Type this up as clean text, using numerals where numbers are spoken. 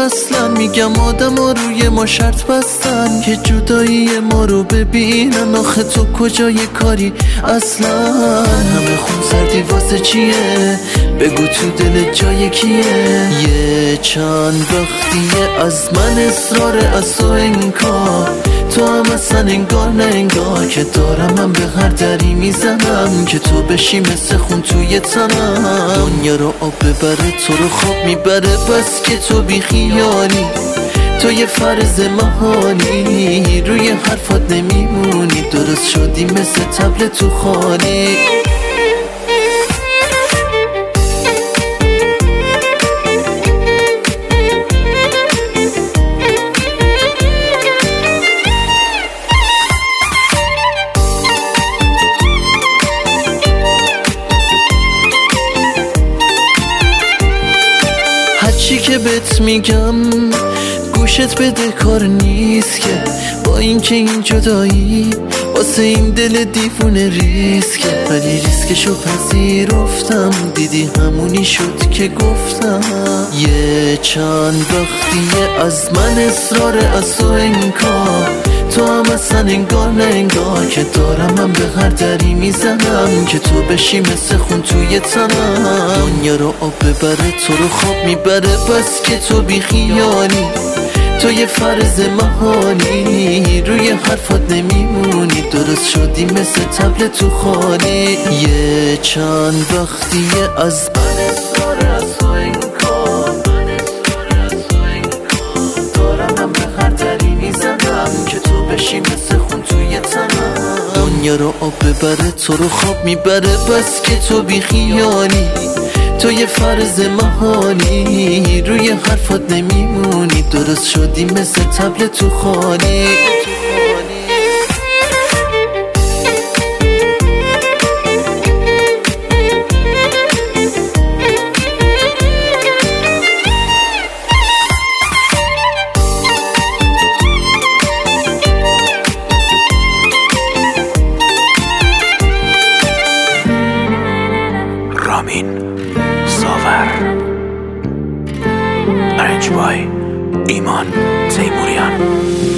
اصلا میگم آدم ها روی ما شرط بستن که جدایی ما رو ببینن. آخه تو کجای کاری اصلا؟ همه خون سردی واسه چیه؟ بگو تو دل جای کیه؟ یه چند وقتیه از من اصرار از تو انکار، تو هم اصلا انگار نه انگار که دارم من به هر دری میزنم که تو بشی مثل خون توی تنم. دنیا رو آب ببره تو رو خواب میبره، بس که تو بی خیالی، تو یه فرض محالی، روی حرفات نمیمونی، درست شدی مثل طبل تو خالی. هرچی که بهت میگم گوشت بده کار نیست که، با اینکه این جدایی واسه این دل دیوونه ریسکه، ولی ریسکشو پذیرفتم، دیدی همونی شد که گفتم. یه چند وقتیه از من اصرار از تو انکار، تو هم اصلا انگار نه انگار که دارم من به هر دری میزنم که تو بشی مثل خون توی تنم. دنیا رو آب ببره تو رو خواب میبره، بس که تو بی خیالی، تو یه فرض محالی، روی حرفات نمیمونی، درست شدی مثل طبل تو خالی. یه چند وقتیه از من اصرار از تو انکار، دارم من به هر دری میزنم که تو بشی مثل خون توی تنم. دنیا رو آب ببره تو رو خواب میبره، بس که تو بی خیالی، تو یه فرض محالی، روی حرفات نمیمونی، درست شدی مثل طبل تو خالی. رامین ساور، ارنج بای ایمان تیموریان.